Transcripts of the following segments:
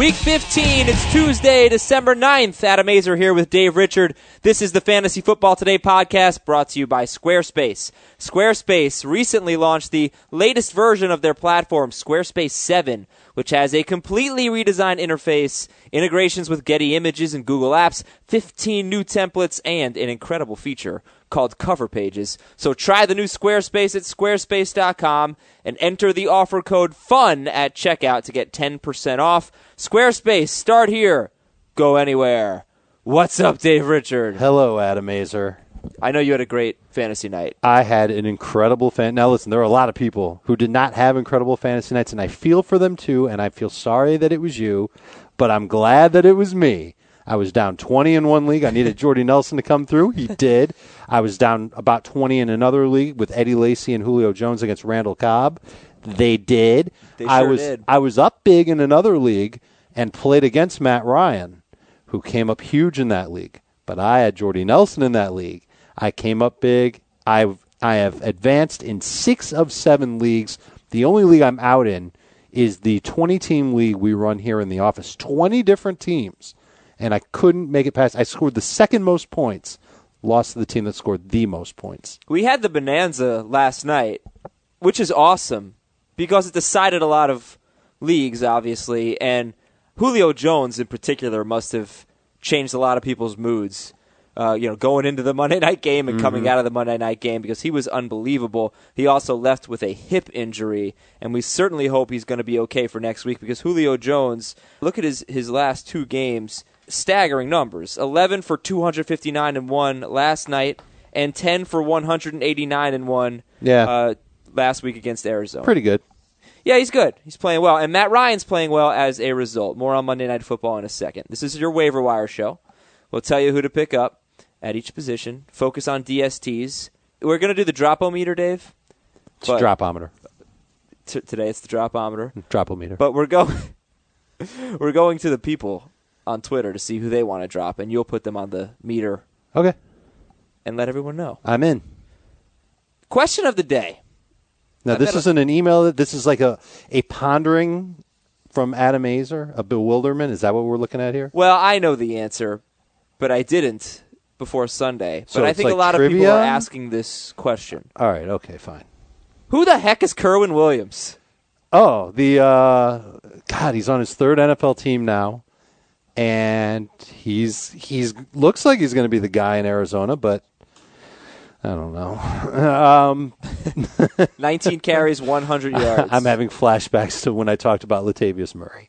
Week 15, it's Tuesday, December 9th. Adam Azer here with Dave Richard. This is the Fantasy Football Today podcast brought to you by Squarespace. Squarespace recently launched the latest version of their platform, Squarespace 7, which has a completely redesigned interface, integrations with Getty Images and Google Apps, 15 new templates, and an incredible feature called Cover Pages. So try the new Squarespace at squarespace.com and enter the offer code FUN at checkout to get 10% off. Squarespace, start here, go anywhere. What's up, Dave Richard? Hello, Adam Azer. I know you had a great fantasy night. I had an incredible Now, listen, there are a lot of people who did not have incredible fantasy nights, and I feel for them, too, and I feel sorry that it was you, but I'm glad that it was me. I was down 20 in one league. I needed Jordy Nelson to come through. He did. I was down about 20 in another league with Eddie Lacy and Julio Jones against Randall Cobb. They did. They sure did. I was up big in another league and played against Matt Ryan, who came up huge in that league. But I had Jordy Nelson in that league. I came up big. I have advanced in 6 of 7 leagues. The only league I'm out in is the 20-team league we run here in the office. 20 different teams. And I couldn't make it past. I scored the second most points, lost to the team that scored the most points. We had the bonanza last night, which is awesome because it decided a lot of leagues, obviously, and Julio Jones in particular must have changed a lot of people's moods. Going into the Monday night game and coming out of the Monday night game because he was unbelievable. He also left with a hip injury, and we certainly hope he's going to be okay for next week because Julio Jones, look at his last 2 games, staggering numbers. 11 for 259 and 1 last night, and 10 for 189 and 1 last week against Arizona. Pretty good. Yeah, he's good. He's playing well. And Matt Ryan's playing well as a result. More on Monday Night Football in a second. This is your waiver wire show. We'll tell you who to pick up at each position. Focus on DSTs. We're going to do the drop-o-meter, Dave. It's drop-o-meter. Today it's the drop-o-meter. Drop-o-meter. But we're going to the people on Twitter to see who they want to drop, and you'll put them on the meter. Okay. And let everyone know. I'm in. Question of the day. Now, this isn't an email. This is like a pondering from Adam Azer, a bewilderment. Is that what we're looking at here? Well, I know the answer, but I didn't before Sunday. So but I think like a lot trivia? of people are asking this question. All right. Okay, fine. Who the heck is Kerwin Williams? Oh, he's on his 3rd NFL team now, and he's looks like he's going to be the guy in Arizona, but I don't know. 19 carries, 100 yards. I'm having flashbacks to when I talked about Latavius Murray.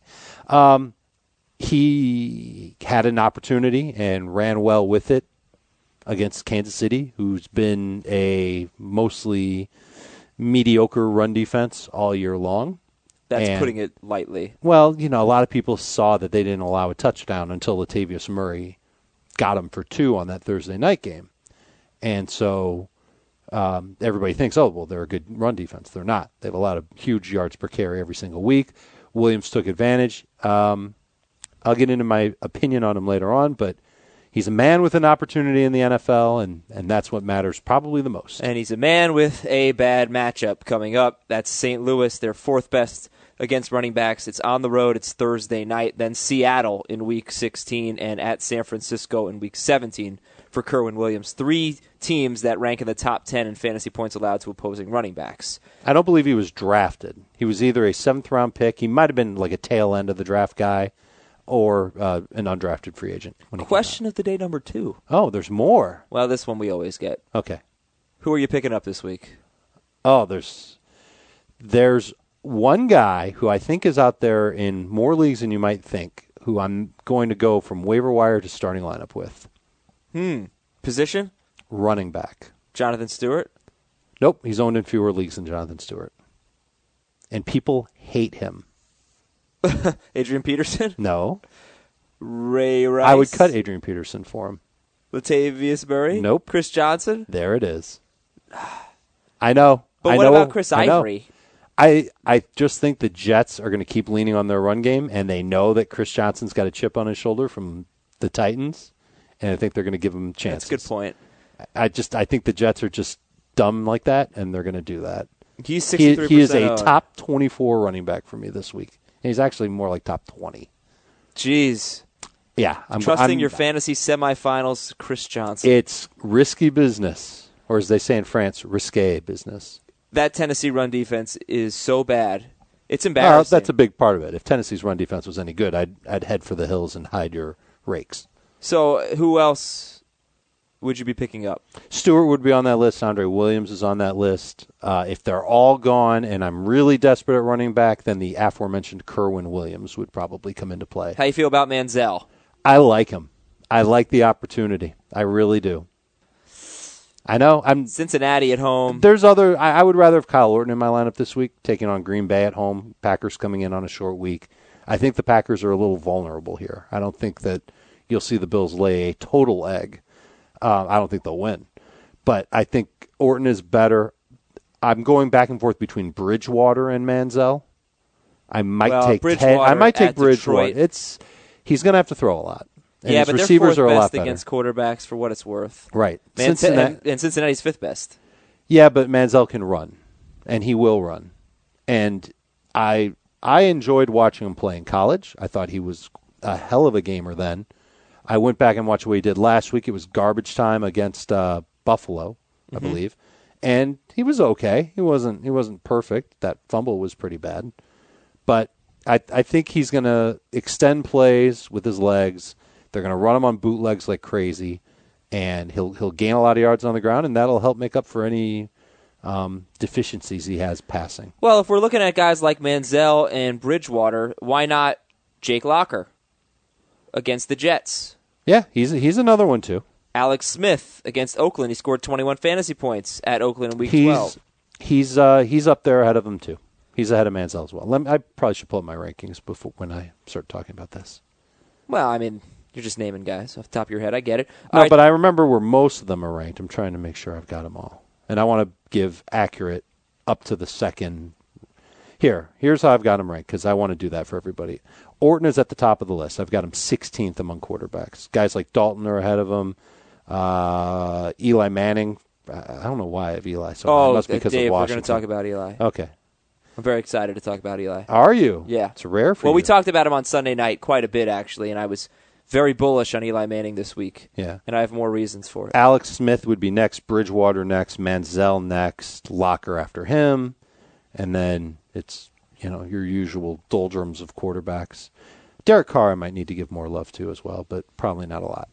He had an opportunity and ran well with it against Kansas City, who's been a mostly mediocre run defense all year long. That's putting it lightly. Well, a lot of people saw that they didn't allow a touchdown until Latavius Murray got him for 2 on that Thursday night game. And so everybody thinks, they're a good run defense. They're not. They have a lot of huge yards per carry every single week. Williams took advantage. I'll get into my opinion on him later on, but he's a man with an opportunity in the NFL, and that's what matters probably the most. And he's a man with a bad matchup coming up. That's St. Louis, their 4th best against running backs. It's on the road. It's Thursday night. Then Seattle in Week 16 and at San Francisco in Week 17 for Kerwin Williams. 3 teams that rank in the top 10 in fantasy points allowed to opposing running backs. I don't believe he was drafted. He was either a 7th-round pick. He might have been like a tail end of the draft guy or an undrafted free agent. Question of the day number 2. Oh, there's more. Well, this one we always get. Okay. Who are you picking up this week? Oh, there's one guy who I think is out there in more leagues than you might think, who I'm going to go from waiver wire to starting lineup with. Position? Running back. Jonathan Stewart? Nope, he's owned in fewer leagues than Jonathan Stewart. And people hate him. Adrian Peterson? No. Ray Rice? I would cut Adrian Peterson for him. Latavius Murray? Nope. Chris Johnson? There it is. I know. But what about Chris Ivory? I just think the Jets are going to keep leaning on their run game, and they know that Chris Johnson's got a chip on his shoulder from the Titans, and I think they're going to give him chances. That's a good point. I think the Jets are just dumb like that, and they're going to do that. He's 63%. He is a top 24 running back for me this week. And he's actually more like top 20. Jeez. Yeah. Trusting your fantasy semifinals, Chris Johnson. It's risky business, or as they say in France, risque business. That Tennessee run defense is so bad. It's embarrassing. That's a big part of it. If Tennessee's run defense was any good, I'd head for the hills and hide your rakes. So who else would you be picking up? Stewart would be on that list. Andre Williams is on that list. If they're all gone and I'm really desperate at running back, then the aforementioned Kerwin Williams would probably come into play. How you feel about Manziel? I like him. I like the opportunity. I really do. I know. Cincinnati at home. There's other. I would rather have Kyle Orton in my lineup this week, taking on Green Bay at home. Packers coming in on a short week. I think the Packers are a little vulnerable here. I don't think that you'll see the Bills lay a total egg. I don't think they'll win. But I think Orton is better. I'm going back and forth between Bridgewater and Manziel. I might take Bridgewater. He's going to have to throw a lot. And his but receivers they're are a fourth lot best better against quarterbacks for what it's worth. Right. And Cincinnati's fifth best. Yeah, but Manziel can run, and he will run. And I enjoyed watching him play in college. I thought he was a hell of a gamer then. I went back and watched what he did last week. It was garbage time against Buffalo, I believe, and he was okay. He wasn't perfect. That fumble was pretty bad, but I think he's going to extend plays with his legs. They're going to run him on bootlegs like crazy, and he'll gain a lot of yards on the ground, and that'll help make up for any deficiencies he has passing. Well, if we're looking at guys like Manziel and Bridgewater, why not Jake Locker against the Jets? Yeah, he's another one too. Alex Smith against Oakland. He scored 21 fantasy points at Oakland in Week 12. He's up there ahead of him too. He's ahead of Manziel as well. I probably should pull up my rankings before when I start talking about this. Well, I mean, you're just naming guys off the top of your head. I get it. No, but I remember where most of them are ranked. I'm trying to make sure I've got them all. And I want to give accurate up to the second. Here's how I've got them ranked, because I want to do that for everybody. Orton is at the top of the list. I've got him 16th among quarterbacks. Guys like Dalton are ahead of him. Eli Manning. I don't know why I have Eli. So it must be because Dave, of Washington. we're going to talk about Eli. Okay. I'm very excited to talk about Eli. Are you? Yeah. It's rare for you. Well, we talked about him on Sunday night quite a bit, actually, and I was very bullish on Eli Manning this week. Yeah. And I have more reasons for it. Alex Smith would be next, Bridgewater next, Manziel next, Locker after him, and then it's, your usual doldrums of quarterbacks. Derek Carr I might need to give more love to as well, but probably not a lot.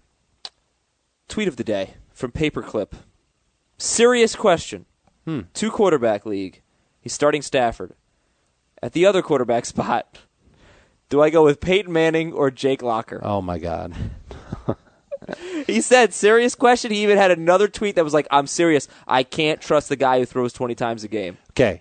Tweet of the day from Paperclip. Serious question. 2-quarterback league. He's starting Stafford. At the other quarterback spot, do I go with Peyton Manning or Jake Locker? Oh, my God. He said, serious question. He even had another tweet that was like, I'm serious. I can't trust the guy who throws 20 times a game. Okay.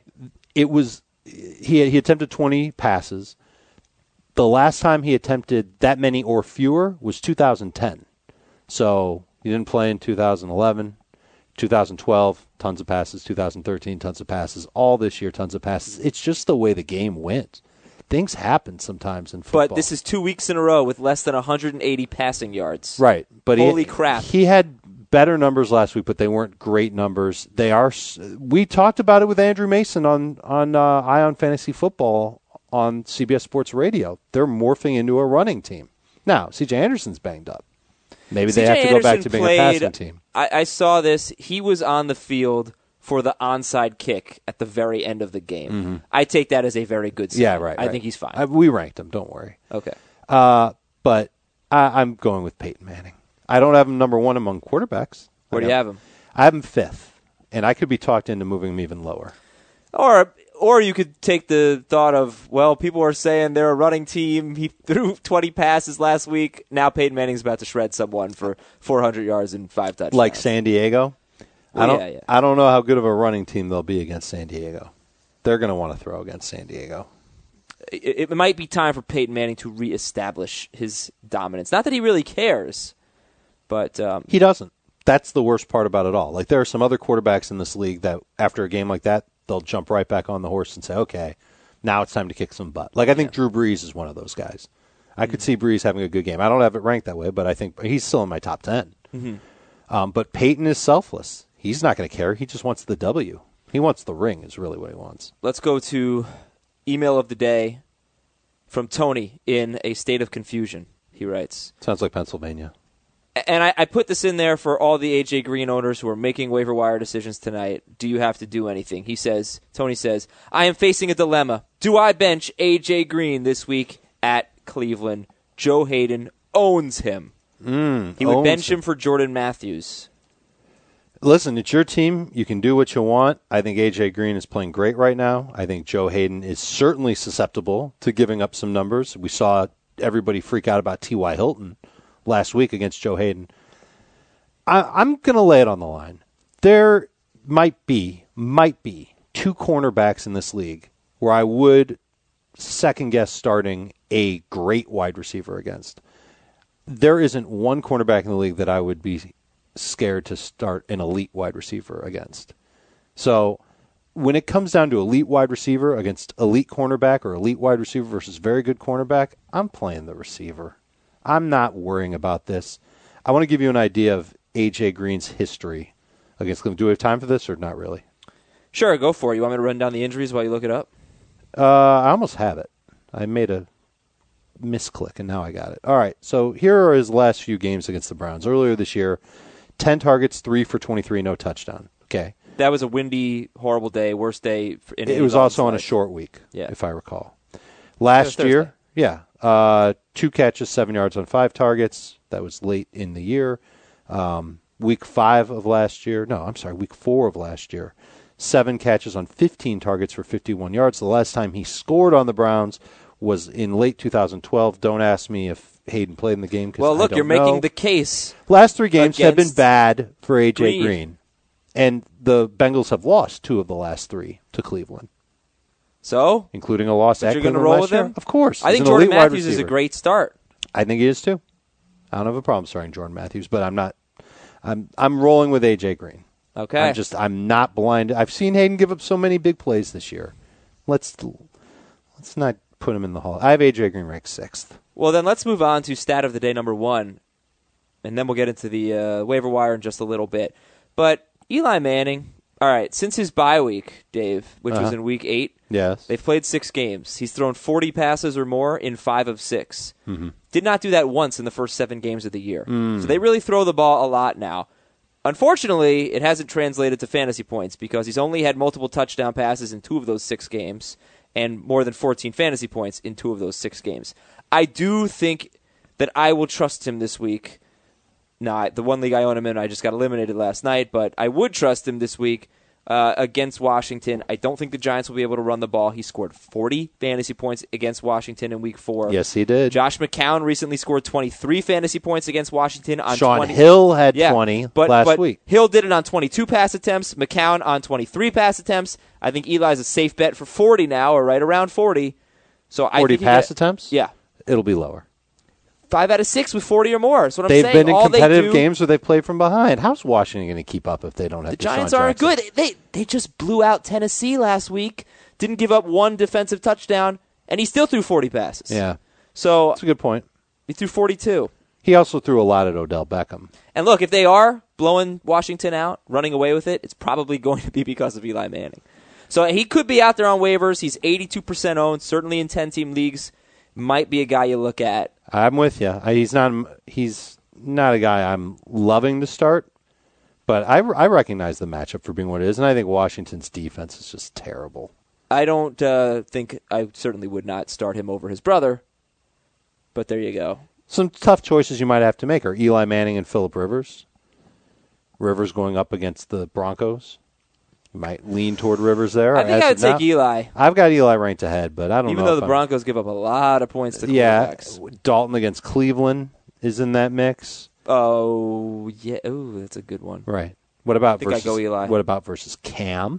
He attempted 20 passes. The last time he attempted that many or fewer was 2010. So he didn't play in 2011. 2012, tons of passes. 2013, tons of passes. All this year, tons of passes. It's just the way the game went. Things happen sometimes in football. But this is 2 weeks in a row with less than 180 passing yards. Right. But holy crap. He had better numbers last week, but they weren't great numbers. We talked about it with Andrew Mason on Ion Fantasy Football on CBS Sports Radio. They're morphing into a running team. Now, C.J. Anderson's banged up. Maybe they have to go back to being a passing team. I saw this. He was on the field for the onside kick at the very end of the game. Mm-hmm. I take that as a very good sign. Yeah, right. I think he's fine. We ranked him. Don't worry. Okay. But I'm going with Peyton Manning. I don't have him number one among quarterbacks. Where do you have him? I have him 5th, and I could be talked into moving him even lower. Or you could take the thought of, well, people are saying they're a running team. He threw 20 passes last week. Now Peyton Manning's about to shred someone for 400 yards and 5 touchdowns. Like San Diego? Well, I don't know how good of a running team they'll be against San Diego. They're going to want to throw against San Diego. It might be time for Peyton Manning to reestablish his dominance. Not that he really cares, but he doesn't. That's the worst part about it all. Like, there are some other quarterbacks in this league that after a game like that, they'll jump right back on the horse and say, okay, now it's time to kick some butt. Like, I think Drew Brees is one of those guys. I could see Brees having a good game. I don't have it ranked that way, but I think he's still in my top 10. Mm-hmm. But Peyton is selfless. He's not going to care. He just wants the W. He wants the ring is really what he wants. Let's go to email of the day. From Tony in a state of confusion, he writes. Sounds like Pennsylvania. And I put this in there for all the A.J. Green owners who are making waiver wire decisions tonight. Do you have to do anything? Tony says, I am facing a dilemma. Do I bench A.J. Green this week at Cleveland? Joe Hayden owns him. He would bench him for Jordan Matthews. Listen, it's your team. You can do what you want. I think A.J. Green is playing great right now. I think Joe Hayden is certainly susceptible to giving up some numbers. We saw everybody freak out about T.Y. Hilton last week against Joe Hayden. I'm going to lay it on the line. There might be 2 cornerbacks in this league where I would second-guess starting a great wide receiver against. There isn't one cornerback in the league that I would be scared to start an elite wide receiver against. So when it comes down to elite wide receiver against elite cornerback or elite wide receiver versus very good cornerback, I'm playing the receiver. I'm not worrying about this. I want to give you an idea of A.J. Green's history against Cleveland. Do we have time for this or not really? Sure, go for it. You want me to run down the injuries while you look it up? I almost have it. I made a misclick, and now I got it. All right, so here are his last few games against the Browns. Earlier this year, 10 targets, 3 for 23, no touchdown. Okay. That was a windy, horrible day, worst day. It was also on a short week, if I recall. Last year, 2 catches, 7 yards on 5 targets. That was late in the year. Week 4 of last year, 7 catches on 15 targets for 51 yards. The last time he scored on the Browns was in late 2012. Don't ask me if Hayden played in the game. Well, look, you're making the case. Last 3 games have been bad for A.J. Green. And the Bengals have lost 2 of the last 3 to Cleveland. So? Including a loss at Cleveland roll last with year? him? Of course. I think Jordan Matthews is a great start. I think he is too. I don't have a problem starting Jordan Matthews, but I'm not. I'm rolling with A.J. Green. Okay. I'm not blind. I've seen Hayden give up so many big plays this year. Let's not put him in the hall. I have A.J. Green ranked 6th. Well, then let's move on to stat of the day number 1, and then we'll get into the waiver wire in just a little bit. But Eli Manning, all right, since his bye week, Dave, which was in week 8, yes, they've played 6 games. He's thrown 40 passes or more in 5 of 6. Mm-hmm. Did not do that once in the first 7 games of the year. So they really throw the ball a lot now. Unfortunately, it hasn't translated to fantasy points because he's only had multiple touchdown passes in 2 of those 6 games and more than 14 fantasy points in 2 of those 6 games. I do think that I will trust him this week. No, the one league I own him in, I just got eliminated last night, but I would trust him this week against Washington. I don't think the Giants will be able to run the ball. He scored 40 fantasy points against Washington in week 4. Yes, he did. Josh McCown recently scored 23 fantasy points against Washington on Sean 20. Hill had 20 last week. Hill did it on 22 pass attempts. McCown on 23 pass attempts. I think Eli's a safe bet for 40 now, or right around 40. So 40 pass attempts? Yeah. It'll be lower. 5 out of 6 with 40 or more. That's what I'm saying. They've been in competitive games where they play from behind. How's Washington going to keep up if they don't have the Giants aren't good. They just blew out Tennessee last week. Didn't give up 1 defensive touchdown, and he still threw 40 passes. Yeah. So that's a good point. He threw 42. He also threw a lot at Odell Beckham. And look, if they are blowing Washington out, running away with it, it's probably going to be because of Eli Manning. So he could be out there on waivers. He's 82% owned, certainly in 10-team leagues. Might be a guy you look at. I'm with you. He's not a guy I'm loving to start, but I recognize the matchup for being what it is, and I think Washington's defense is just terrible. I don't think I certainly would not start him over his brother, but there you go. Some tough choices you might have to make are Eli Manning and Phillip Rivers. Rivers going up against the Broncos. You might lean toward Rivers there. I think I would take Eli. I've got Eli ranked ahead, but I don't know. Even though the Broncos give up a lot of points to quarterbacks. Yeah, Dalton against Cleveland is in that mix. Oh, yeah. Ooh, that's a good one. Right. What about I go Eli. What about versus Cam?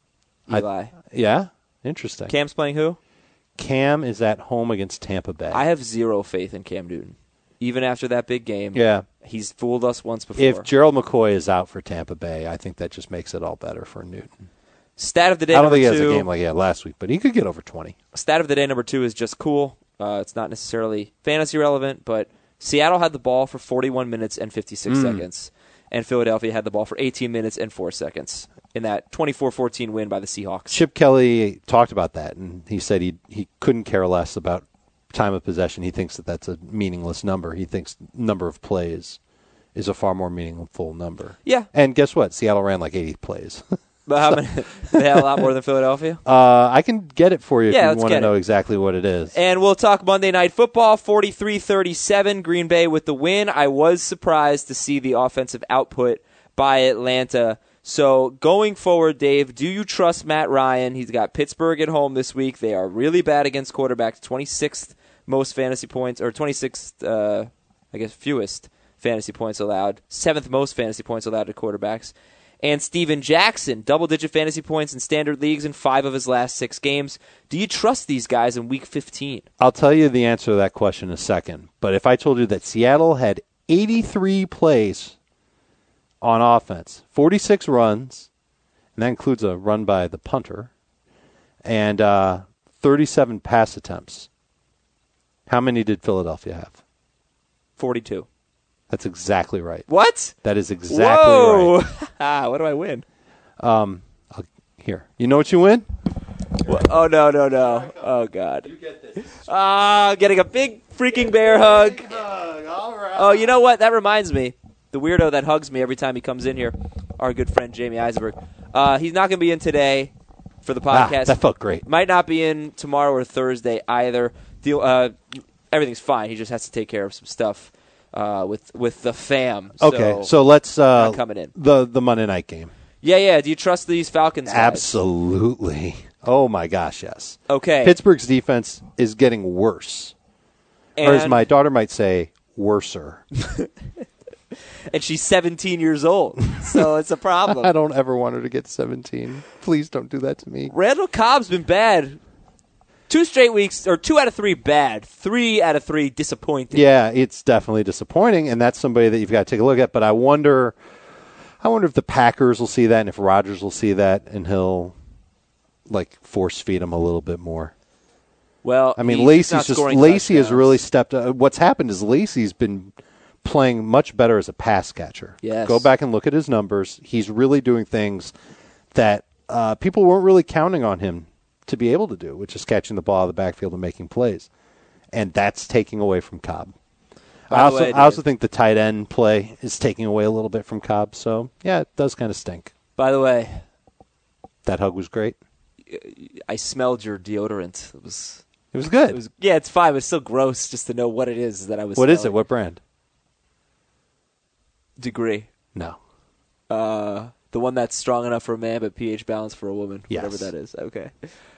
Eli. Yeah? Interesting. Cam's playing who? Cam is at home against Tampa Bay. I have zero faith in Cam Newton. Even after that big game. Yeah. He's fooled us once before. If Gerald McCoy is out for Tampa Bay, I think that just makes it all better for Newton. Stat of the day I don't think he number 2. has a game like he had last week, but he could get over 20. Stat of the day number 2 is just cool. It's not necessarily fantasy relevant, but Seattle had the ball for 41 minutes and 56 seconds, and Philadelphia had the ball for 18 minutes and 4 seconds in that 24-14 win by the Seahawks. Chip Kelly talked about that, and he said he couldn't care less about time of possession, he thinks that that's a meaningless number. He thinks number of plays is a far more meaningful number. Yeah. And guess what? Seattle ran like 80 plays. But how many? They had a lot more than Philadelphia? I can get it for you if Yeah, you let's want to get know it. exactly what it is. And we'll talk Monday Night Football, 43-37, Green Bay with the win. I was surprised to see the offensive output by Atlanta. So going forward, Dave, do you trust Matt Ryan? He's got Pittsburgh at home this week. They are really bad against quarterbacks, 26th most fantasy points, or 26th, fewest fantasy points allowed, 7th most fantasy points allowed to quarterbacks. And Steven Jackson, double-digit fantasy points in standard leagues in 5 of his last 6 games. Do you trust these guys in Week 15? I'll tell you the answer to that question in a second. But if I told you that Seattle had 83 plays on offense, 46 runs, and that includes a run by the punter, and 37 pass attempts, how many did Philadelphia have? 42. That's exactly right. What? That is exactly Whoa. right. What do I win? Here. You know what you win? Oh, no. Oh, God. You get this. Getting a big freaking bear hug. All right. Oh, you know what? That reminds me. The weirdo that hugs me every time he comes in here, our good friend Jamie Eisenberg. He's not going to be in today for the podcast. That felt great. Might not be in tomorrow or Thursday either. Everything's fine. He just has to take care of some stuff with the fam. Okay, so let's coming in. the Monday night game. Yeah. Do you trust these Falcons guys? Absolutely. Oh my gosh, yes. Okay. Pittsburgh's defense is getting worse, or as my daughter might say, worser. And she's 17 years old, so it's a problem. I don't ever want her to get 17. Please don't do that to me. Randall Cobb's been bad. 2 straight weeks, or 2 out of 3 bad. 3 out of 3 disappointing. Yeah, it's definitely disappointing, and that's somebody that you've got to take a look at. But I wonder if the Packers will see that, and if Rodgers will see that, and he'll force feed him a little bit more. Well, I mean, Lacy has really stepped up. What's happened is Lacy's been playing much better as a pass catcher. Yes. Go back and look at his numbers. He's really doing things that people weren't really counting on him to be able to do, which is catching the ball out of the backfield and making plays. And that's taking away from Cobb. I also think the tight end play is taking away a little bit from Cobb. So, yeah, it does kind of stink. By the way, that hug was great. I smelled your deodorant. It was good. It's fine, but it's still gross just to know what it is that I was What smelling. is it? What brand? Degree. No. The one that's strong enough for a man but pH balanced for a woman. Yes. Whatever that is. Okay.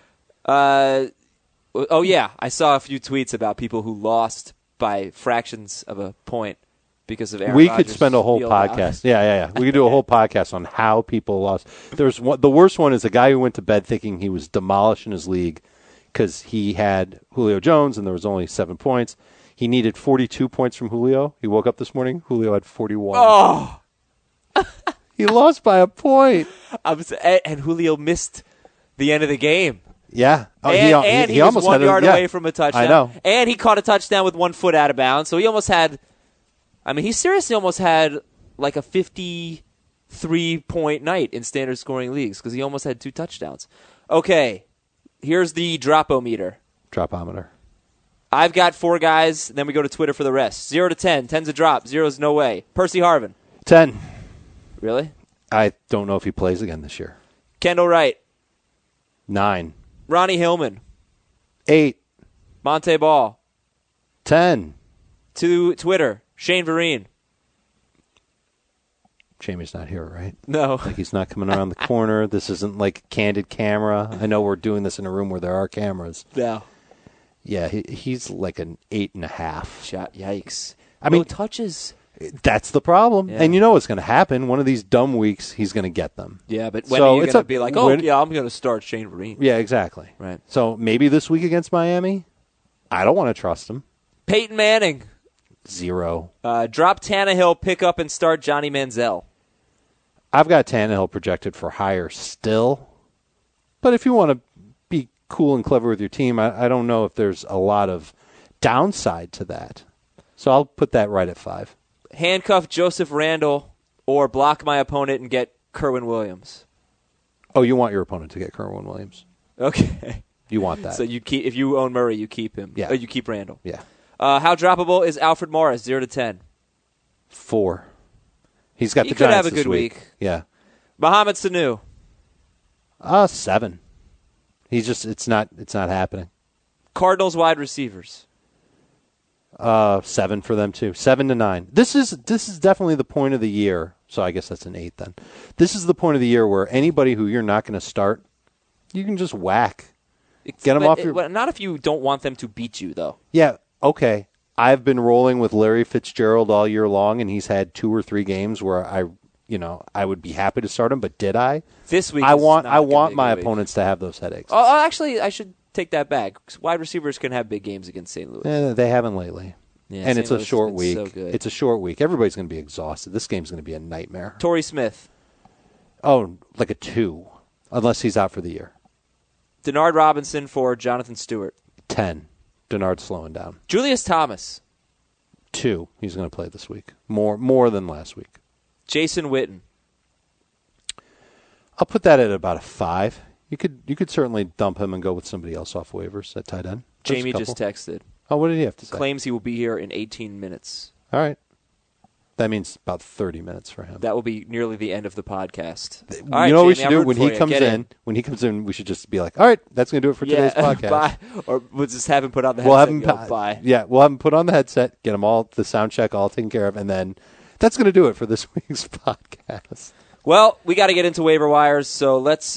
I saw a few tweets about people who lost by fractions of a point because of Aaron We Rodgers could spend a whole field podcast. out. Yeah. We could do a whole podcast on how people lost. There's one. The worst one is a guy who went to bed thinking he was demolishing his league because he had Julio Jones and there was only 7 points. He needed 42 points from Julio. He woke up this morning. Julio had 41. Oh! He lost by a point. And Julio missed the end of the game. Yeah. Oh, And he was almost 1 had yard away from a touchdown. I know. And he caught a touchdown with 1 foot out of bounds. So he almost had he seriously almost had like a 53-point night in standard scoring leagues because he almost had 2 touchdowns. Okay, here's the drop-o-meter. Dropometer. I've got 4 guys, then we go to Twitter for the rest. 0 to 10. 10's a drop. 0's no way. Percy Harvin. 10. Really? I don't know if he plays again this year. Kendall Wright. 9. Ronnie Hillman. 8. Monte Ball. 10. To Twitter. Shane Vereen. Jamie's not here, right? No. Like he's not coming around the corner. This isn't like candid camera. I know we're doing this in a room where there are cameras. No. Yeah, he's like an 8.5. Yikes. I mean, no touches. That's the problem. Yeah. And you know what's going to happen. One of these dumb weeks, he's going to get them. Yeah, but when So are you it's going to a- be like, when- I'm going to start Shane Vereen? Yeah, exactly. Right. So maybe this week against Miami, I don't want to trust him. Peyton Manning. 0. Drop Tannehill, pick up and start Johnny Manziel. I've got Tannehill projected for higher still. But if you want to be cool and clever with your team, I don't know if there's a lot of downside to that. So I'll put that right at 5. Handcuff Joseph Randle or block my opponent and get Kerwin Williams. Oh, you want your opponent to get Kerwin Williams. Okay. You want that. So if you own Murray, you keep him. Yeah. You keep Randall. Yeah. How droppable is Alfred Morris, 0 to 10? 4. He's got He the could Giants have a this good week. Yeah. Mohamed Sanu. 7. It's not happening. Cardinals wide receivers. 7 for them too. 7 to 9. This is definitely the point of the year. So I guess that's an 8 then. This is the point of the year where anybody who you're not going to start, you can just whack. Get them off your. Not if you don't want them to beat you, though. Yeah. Okay. I've been rolling with Larry Fitzgerald all year long, and he's had 2 or 3 games where I would be happy to start him. But did I? This week, I want my opponents to have those headaches. Oh, actually, I should take that back. Wide receivers can have big games against St. Louis. They haven't lately. Yeah, and St. it's Louis a short week. So good. It's a short week. Everybody's going to be exhausted. This game's going to be a nightmare. Torrey Smith. Oh, like a 2, unless he's out for the year. Denard Robinson for Jonathan Stewart. 10. Denard's slowing down. Julius Thomas. 2. He's going to play this week. More than last week. Jason Witten. I'll put that at about a 5. You could certainly dump him and go with somebody else off waivers at tight end. Jamie just texted. Oh, what did he have to say? Claims he will be here in 18 minutes. All right. That means about 30 minutes for him. That will be nearly the end of the podcast. You All right, know what we Jamie, should do when he comes in? When he comes in, we should just be like, all right, that's going to do it for today's podcast. Bye. Or we'll just have him put on the headset bye. Yeah, we'll have him put on the headset, get him all the sound check all taken care of, and then that's going to do it for this week's podcast. Well, we got to get into waiver wires, so let's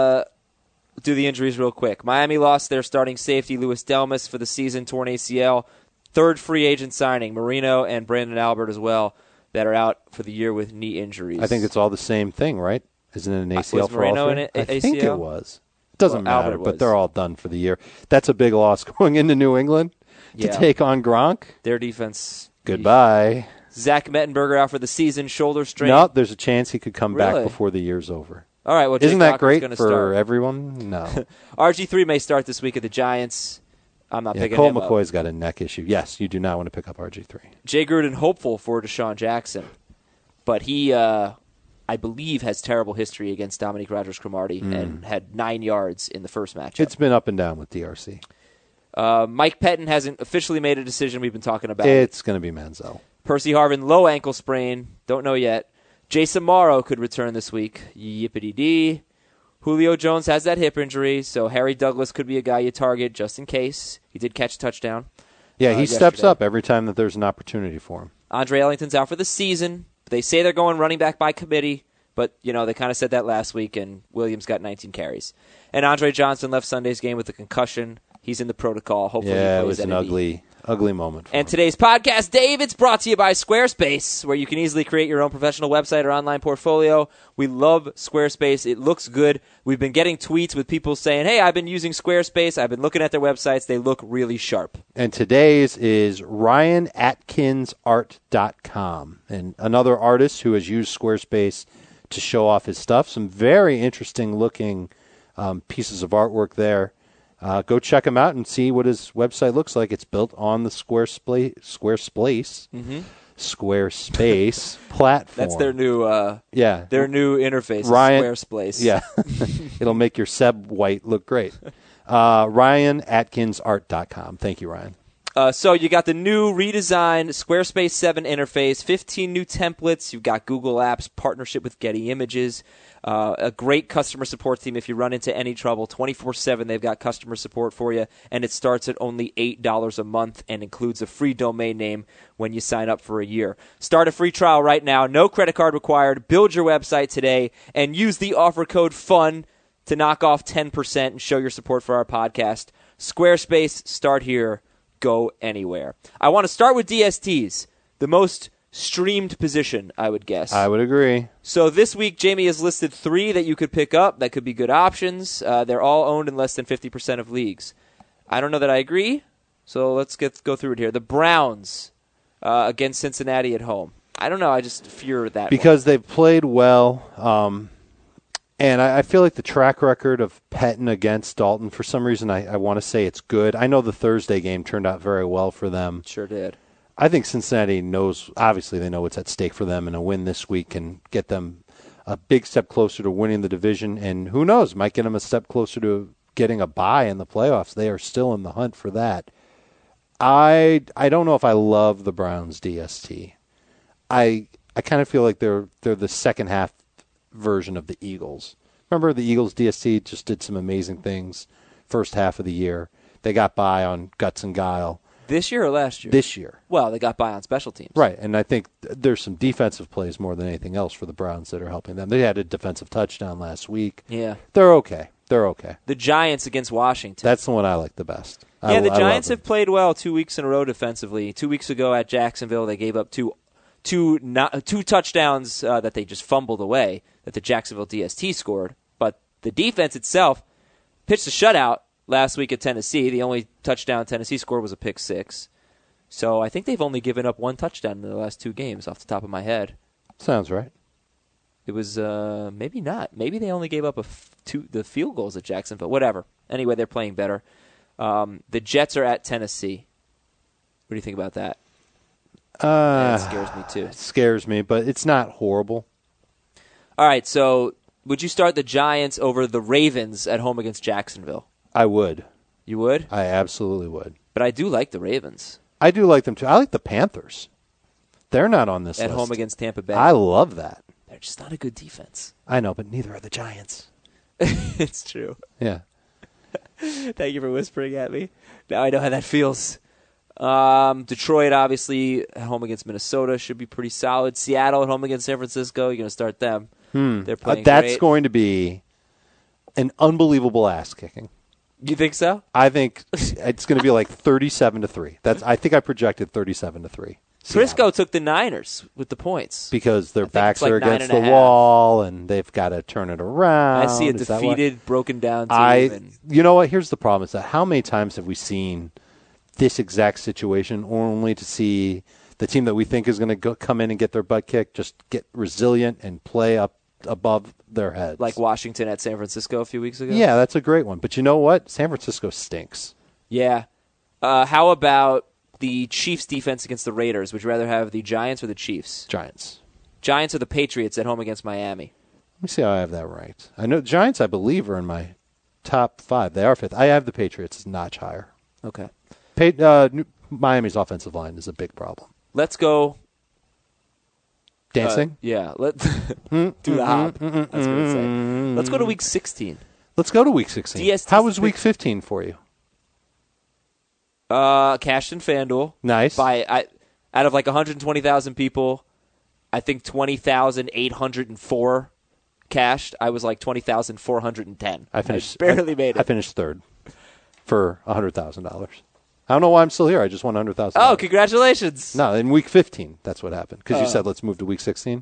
do the injuries real quick. Miami lost their starting safety, Louis Delmas, for the season, torn ACL. Third free agent signing, Marino and Brandon Albert as well, that are out for the year with knee injuries. I think it's all the same thing, right? Isn't it an ACL was for Marino all three? in ACL? I think it was. It doesn't matter, Albert but was. they're all done for the year. That's a big loss going into New England to take on Gronk. Their defense. Goodbye. Zach Mettenberger out for the season, shoulder strain. No, there's a chance he could come Really? back before the year's over. All right, well, Jake Isn't that Locker's great gonna for start. everyone? No. RG3 may start this week at the Giants. I'm not picking Cole him up. McCoy's got a neck issue. Yes, you do not want to pick up RG3. Jay Gruden hopeful for Deshaun Jackson, but he, I believe, has terrible history against Dominique Rodgers-Cromartie and had 9 yards in the first matchup. It's been up and down with DRC. Mike Pettin hasn't officially made a decision. We've been talking about It's going to be Manziel. Percy Harvin, low ankle sprain. Don't know yet. Jason Morrow could return this week. Yippity-dee. Julio Jones has that hip injury, so Harry Douglas could be a guy you target just in case. He did catch a touchdown. Yeah, he steps up every time that there's an opportunity for him. Andre Ellington's out for the season. They say they're going running back by committee, but they kind of said that last week, and Williams got 19 carries. And Andre Johnson left Sunday's game with a concussion. He's in the protocol. Hopefully he plays it was an ugly moment for him. Today's podcast, Dave, it's brought to you by Squarespace, where you can easily create your own professional website or online portfolio. We love Squarespace. It looks good. We've been getting tweets with people saying, hey, I've been using Squarespace. I've been looking at their websites. They look really sharp. And today's is RyanAtkinsArt.com, and another artist who has used Squarespace to show off his stuff. Some very interesting-looking pieces of artwork there. Go check him out and see what his website looks like. It's built on the Squarespace platform. That's their new their new interface, Squarespace. Yeah. It'll make your Seb White look great. RyanAtkinsArt.com. Thank you, Ryan. So you got the new redesigned Squarespace 7 interface, 15 new templates. You've got Google Apps, partnership with Getty Images, a great customer support team if you run into any trouble. 24/7, they've got customer support for you, and it starts at only $8 a month and includes a free domain name when you sign up for a year. Start a free trial right now. No credit card required. Build your website today and use the offer code FUN to knock off 10% and show your support for our podcast. Squarespace, start here. Go anywhere. I want to start with DSTs, the most streamed position, I would guess. I would agree. So this week, Jamie has listed 3 that you could pick up that could be good options. They're all owned in less than 50% of leagues. I don't know that I agree, so let's go through it here. The Browns against Cincinnati at home. I don't know. I just fear that because they've played well. And I feel like the track record of Pettin against Dalton, for some reason, I want to say it's good. I know the Thursday game turned out very well for them. Sure did. I think Cincinnati knows, obviously they know what's at stake for them, and a win this week can get them a big step closer to winning the division. And who knows, might get them a step closer to getting a bye in the playoffs. They are still in the hunt for that. I don't know if I love the Browns DST. I kind of feel like they're the second half version of the Eagles. Remember the Eagles DST just did some amazing things first half of the year. They got by on guts and guile. This year or last year? This year. Well, they got by on special teams. Right, and I think there's some defensive plays more than anything else for the Browns that are helping them. They had a defensive touchdown last week. Yeah. They're okay. The Giants against Washington. That's the one I like the best. Yeah, the Giants have played well 2 weeks in a row defensively. 2 weeks ago at Jacksonville, they gave up two touchdowns that they just fumbled away that the Jacksonville DST scored. But the defense itself pitched a shutout last week at Tennessee. The only touchdown Tennessee scored was a pick six. So I think they've only given up one touchdown in the last 2 games off the top of my head. Sounds right. It was maybe not. Maybe they only gave up the field goals at Jacksonville. Whatever. Anyway, they're playing better. The Jets are at Tennessee. What do you think about that? It scares me too. It scares me, but it's not horrible. All right, so would you start the Giants over the Ravens at home against Jacksonville? I would. You would? I absolutely would. But I do like the Ravens. I do like them too. I like the Panthers. They're not on this list. At home against Tampa Bay. I love that. They're just not a good defense. I know, but neither are the Giants. It's true. Yeah. Thank you for whispering at me. Now I know how that feels. Detroit, obviously, at home against Minnesota should be pretty solid. Seattle at home against San Francisco. You're going to start them. They're playing That's great. going to be an unbelievable ass kicking. You think so? I think it's going to be like 37-3. I think I projected 37-3. Frisco took the Niners with the points. Because their backs are against the wall, and they've got to turn it around. I see a defeated, broken down team. You know what? Here's the problem. Is that how many times have we seen this exact situation only to see the team that we think is going to come in and get their butt kicked just get resilient and play up above their heads? Like Washington at San Francisco a few weeks ago? Yeah, that's a great one. But you know what? San Francisco stinks. Yeah. How about the Chiefs' defense against the Raiders? Would you rather have the Giants or the Chiefs? Giants. Giants or the Patriots at home against Miami? Let me see how I have that right. I know the Giants, I believe, are in my top 5. They are 5th. I have the Patriots a notch higher. Okay. Miami's offensive line is a big problem. Let's go. Dancing? Yeah. Let's do the hop. That's what I'm saying. Let's go to Week 16. Let's go to Week 16. DST's how was Week 15 for you? Cashed in FanDuel. Nice. Out of like 120,000 people, I think 20,804 cashed. I was like 20,410. I barely made it. I finished 3rd for $100,000. I don't know why I'm still here. I just won $100,000. Oh, congratulations. No, in Week 15, that's what happened. Because you said let's move to Week 16.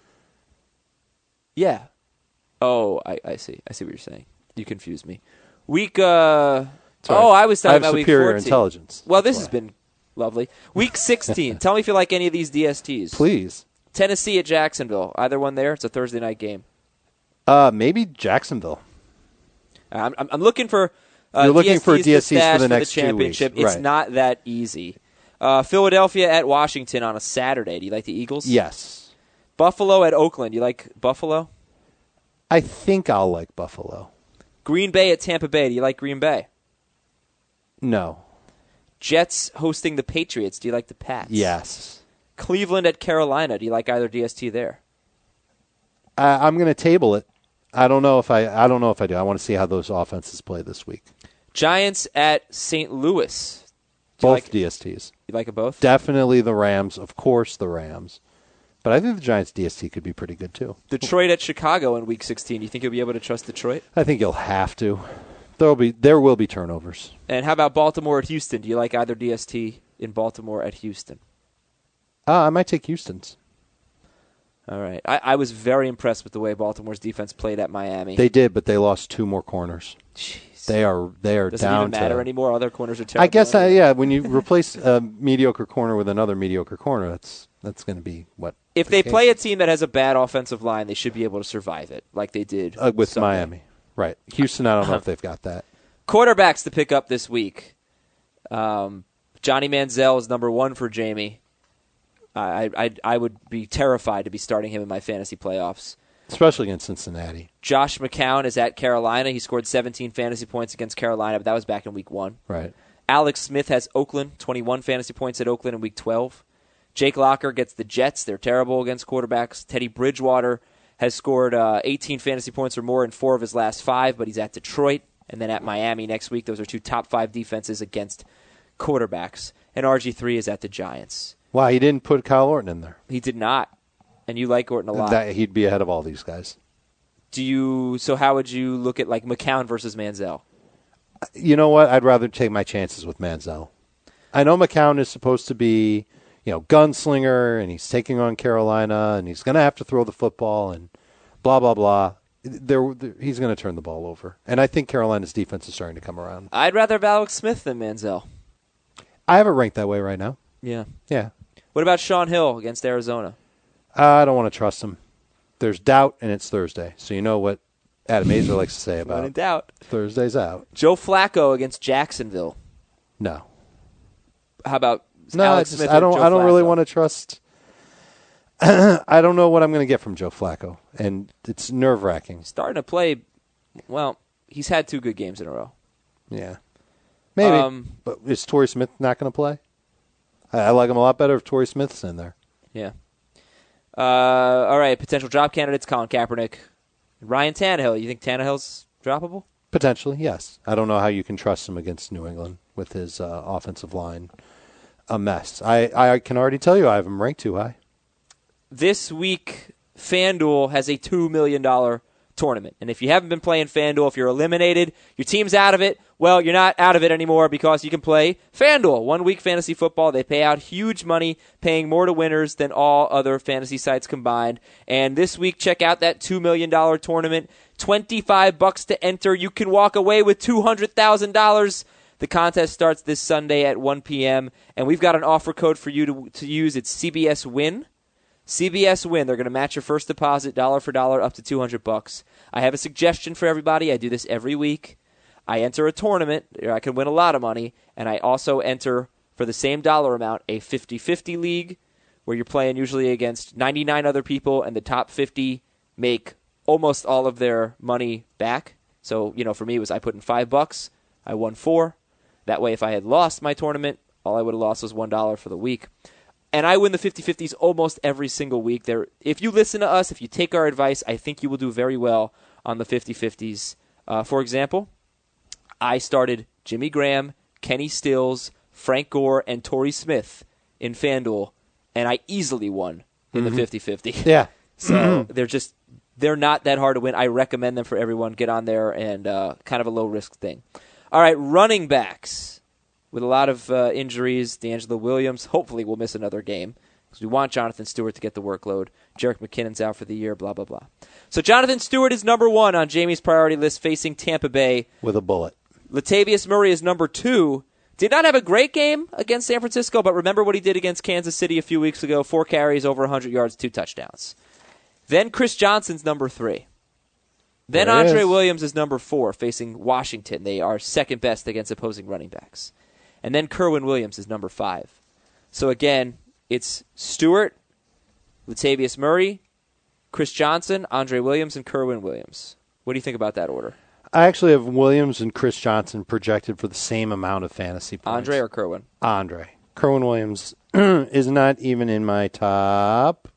Yeah. Oh, I see. I see what you're saying. You confused me. Week. I was talking about Week 14. Superior intelligence. Well, this has been lovely. Week 16. Tell me if you like any of these DSTs. Please. Tennessee at Jacksonville. Either one there? It's a Thursday night game. Maybe Jacksonville. I'm looking for. You're looking for DSTs for the next championship. 2 weeks. It's not that easy. Philadelphia at Washington on a Saturday. Do you like the Eagles? Yes. Buffalo at Oakland. You like Buffalo? I think I'll like Buffalo. Green Bay at Tampa Bay. Do you like Green Bay? No. Jets hosting the Patriots. Do you like the Pats? Yes. Cleveland at Carolina. Do you like either DST there? I'm going to table it. I don't know if I do. I want to see how those offenses play this week. Giants at St. Louis. Both DSTs. You like them both? Definitely the Rams. Of course the Rams. But I think the Giants DST could be pretty good too. Detroit at Chicago in Week 16. Do you think you'll be able to trust Detroit? I think you'll have to. There will be turnovers. And how about Baltimore at Houston? Do you like either DST in Baltimore at Houston? I might take Houston's. All right. I was very impressed with the way Baltimore's defense played at Miami. They did, but they lost 2 more corners. Jeez. They are Does down it even matter anymore? Other corners are terrible. I guess yeah. When you replace a mediocre corner with another mediocre corner, that's going to be what. If they play a team that has a bad offensive line, they should be able to survive it, like they did with Sunday. Miami. Right. Houston, I don't know if they've got that. Quarterbacks to pick up this week. Johnny Manziel is number 1 for Jamie. I would be terrified to be starting him in my fantasy playoffs. especially against Cincinnati. Josh McCown is at Carolina. He scored 17 fantasy points against Carolina, but that was back in week 1. Right. Alex Smith has Oakland, 21 fantasy points at Oakland in week 12. Jake Locker gets the Jets. They're terrible against quarterbacks. Teddy Bridgewater has scored 18 fantasy points or more in 4 of his last 5, but he's at Detroit and then at Miami next week. Those are 2 top 5 defenses against quarterbacks. And RG3 is at the Giants. Wow, he didn't put Kyle Orton in there. He did not. And you like Orton a lot. He'd be ahead of all these guys. So how would you look at like McCown versus Manziel? You know what? I'd rather take my chances with Manziel. I know McCown is supposed to be, gunslinger, and he's taking on Carolina, and he's going to have to throw the football, and blah, blah, blah. He's going to turn the ball over. And I think Carolina's defense is starting to come around. I'd rather have Alex Smith than Manziel. I have it ranked that way right now. Yeah. Yeah. What about Sean Hill against Arizona? I don't want to trust him. There's doubt, and it's Thursday. So you know what Adam Aizer likes to say about When in doubt. Thursday's out. Joe Flacco against Jacksonville. No. How about No, Alex Smith I or don't Joe Flacco? really want to trust. I don't know what I'm going to get from Joe Flacco, and it's nerve-wracking. Starting to play, well, he's had 2 good games in a row. Yeah. Maybe. But is Torrey Smith not going to play? I like him a lot better if Torrey Smith's in there. Yeah. All right, potential drop candidates, Colin Kaepernick. Ryan Tannehill. You think Tannehill's droppable? Potentially, yes. I don't know how you can trust him against New England with his offensive line a mess. I can already tell you I have him ranked too high. This week, FanDuel has a $2 million tournament. And if you haven't been playing FanDuel, if you're eliminated, your team's out of it, well, you're not out of it anymore because you can play FanDuel. 1 week fantasy football. They pay out huge money, paying more to winners than all other fantasy sites combined. And this week, check out that $2 million tournament. $25 to enter. You can walk away with $200,000. The contest starts this Sunday at 1 p.m. And we've got an offer code for you to use. It's CBS Win. CBS Win. They're going to match your first deposit dollar for dollar up to $200. I have a suggestion for everybody. I do this every week. I enter a tournament. I can win a lot of money. And I also enter, for the same dollar amount, a 50-50 league where you're playing usually against 99 other people, and the top 50 make almost all of their money back. So, for me, it was I put in $5. I won $4. That way, if I had lost my tournament, all I would have lost was $1 for the week. And I win the 50-50s almost every single week. If you listen to us, if you take our advice, I think you will do very well on the 50-50s. For example, I started Jimmy Graham, Kenny Stills, Frank Gore, and Torrey Smith in FanDuel, and I easily won in the 50-50. Yeah. So they're not that hard to win. I recommend them for everyone. Get on there, and kind of a low-risk thing. All right, running backs. With a lot of injuries, DeAngelo Williams hopefully will miss another game because we want Jonathan Stewart to get the workload. Jerick McKinnon's out for the year, blah, blah, blah. So Jonathan Stewart is number 1 on Jamie's priority list facing Tampa Bay. With a bullet. Latavius Murray is number 2. Did not have a great game against San Francisco, but remember what he did against Kansas City a few weeks ago. 4 carries, over 100 yards, 2 touchdowns. Then Chris Johnson's number 3. Then Andre Williams is number 4 facing Washington. They are second best against opposing running backs. And then Kerwin Williams is number 5. So again, it's Stewart, Latavius Murray, Chris Johnson, Andre Williams, and Kerwin Williams. What do you think about that order? I actually have Williams and Chris Johnson projected for the same amount of fantasy points. Andre or Kerwin? Andre. Kerwin Williams is not even in my top.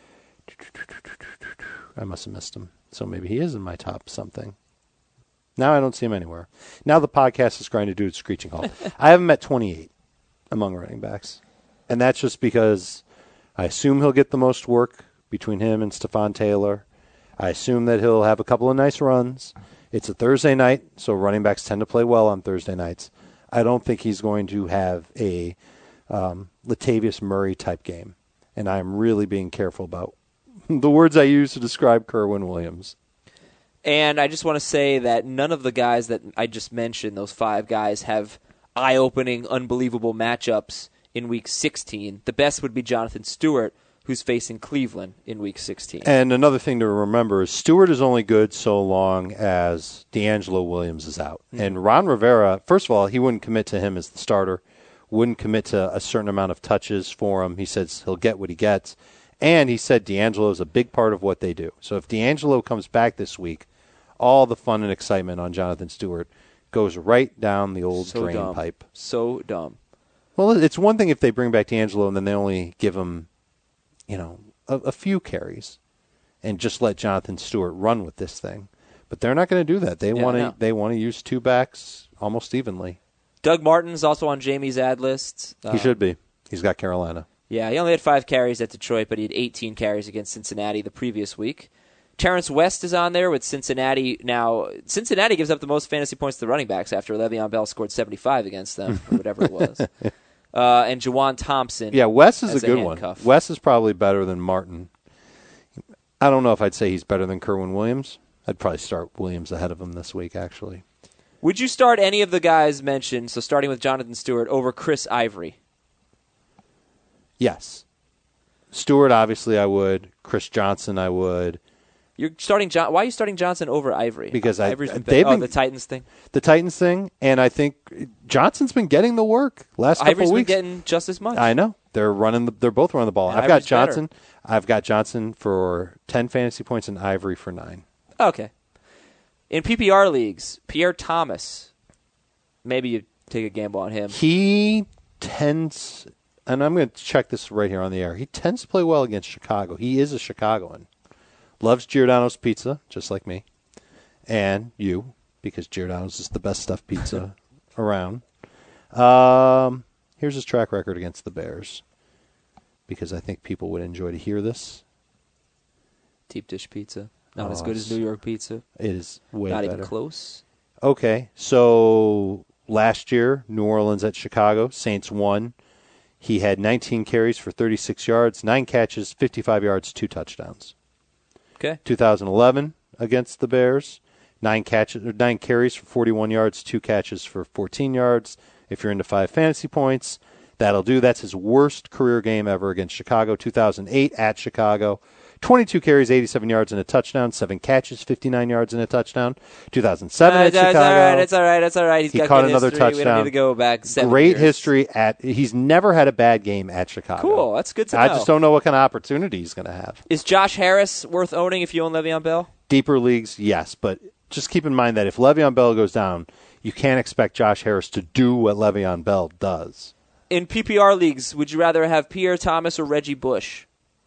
I must have missed him. So maybe he is in my top something. Now I don't see him anywhere. Now the podcast is trying to do its screeching halt. I have him at 28 among running backs. And that's just because I assume he'll get the most work between him and Stephon Taylor. I assume that he'll have a couple of nice runs. It's a Thursday night, so running backs tend to play well on Thursday nights. I don't think he's going to have a Latavius Murray type game. And I'm really being careful about the words I use to describe Kerwin Williams. And I just want to say that none of the guys that I just mentioned, those 5 guys, have eye-opening, unbelievable matchups in Week 16. The best would be Jonathan Stewart, who's facing Cleveland in Week 16. And another thing to remember is Stewart is only good so long as DeAngelo Williams is out. Mm-hmm. And Ron Rivera, first of all, he wouldn't commit to him as the starter, wouldn't commit to a certain amount of touches for him. He says he'll get what he gets. And he said D'Angelo is a big part of what they do. So if D'Angelo comes back this week, all the fun and excitement on Jonathan Stewart goes right down the old drain pipe. So dumb. Well, it's one thing if they bring back D'Angelo and then they only give him, a few carries and just let Jonathan Stewart run with this thing. But they're not going to do that. They want to use two backs almost evenly. Doug Martin's also on Jamie's ad list. He should be. He's got Carolina. Yeah, he only had 5 carries at Detroit, but he had 18 carries against Cincinnati the previous week. Terrence West is on there with Cincinnati. Now, Cincinnati gives up the most fantasy points to running backs after Le'Veon Bell scored 75 against them, or whatever it was. And Juwan Thompson. Yeah, West is a good handcuff. one. West is probably better than Martin. I don't know if I'd say he's better than Kerwin Williams. I'd probably start Williams ahead of him this week, actually. Would you start any of the guys mentioned, so starting with Jonathan Stewart, over Chris Ivory? Yes. Stewart, obviously, I would. Chris Johnson, I would. You're starting why are you starting Johnson over Ivory? Because Ivory's been the Titans thing. The Titans thing, and I think Johnson's been getting the work last couple Ivory's weeks. Been getting just as much. I know they're both running the ball. And I've got Ivory's Johnson. better. I've got Johnson for 10 fantasy points and Ivory for 9. Okay. In PPR leagues, Pierre Thomas. Maybe you take a gamble on him. He tends, and I'm going to check this right here on the air. He tends to play well against Chicago. He is a Chicagoan. Loves Giordano's pizza, just like me, and you, because Giordano's is the best stuffed pizza around. Here's his track record against the Bears, because I think people would enjoy to hear this. Deep dish pizza. Not as good as New York pizza. It is way Not better. even close. Okay, so last year, New Orleans at Chicago, Saints won. He had 19 carries for 36 yards, 9 catches, 55 yards, 2 touchdowns. Okay. 2011 against the Bears, 9 carries for 41 yards, 2 catches for 14 yards. If you're into 5 fantasy points, that'll do. That's his worst career game ever against Chicago. 2008 at Chicago, 22 carries, 87 yards, and a touchdown. 7 catches, 59 yards, and a touchdown. 2007 at Chicago. It's all right. He caught another touchdown. We don't need to go back 7 Great years. History he's never had a bad game at Chicago. Cool. That's good to know. I just don't know what kind of opportunity he's going to have. Is Josh Harris worth owning if you own Le'Veon Bell? Deeper leagues, yes, but just keep in mind that if Le'Veon Bell goes down, you can't expect Josh Harris to do what Le'Veon Bell does. In PPR leagues, would you rather have Pierre Thomas or Reggie Bush?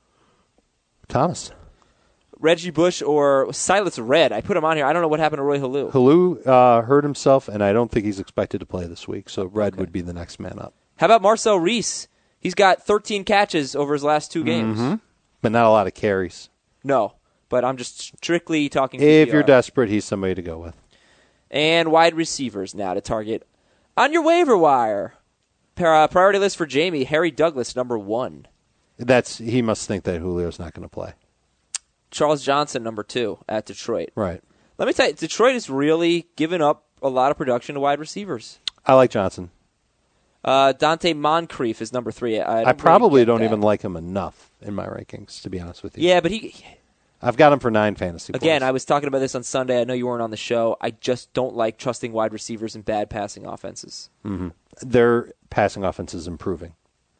Thomas. Reggie Bush or Silas Red. I put him on here. I don't know what happened to Roy Halou. Halou hurt himself, and I don't think he's expected to play this week, so Red would be the next man up. How about Marcel Reese? He's got 13 catches over his last 2 games. Mm-hmm. But not a lot of carries. No, but I'm just strictly talking PPR. If you're desperate, he's somebody to go with. And wide receivers now to target on your waiver wire. Priority list for Jamie, Harry Douglas, number 1. He must think that Julio's not going to play. Charles Johnson, number 2 at Detroit. Right. Let me tell you, Detroit has really given up a lot of production to wide receivers. I like Johnson. Dante Moncrief is number 3. I probably don't even like him enough in my rankings, to be honest with you. Yeah, but I've got him for 9 fantasy points. Again, I was talking about this on Sunday. I know you weren't on the show. I just don't like trusting wide receivers in bad passing offenses. Mm-hmm. Their passing offense is improving.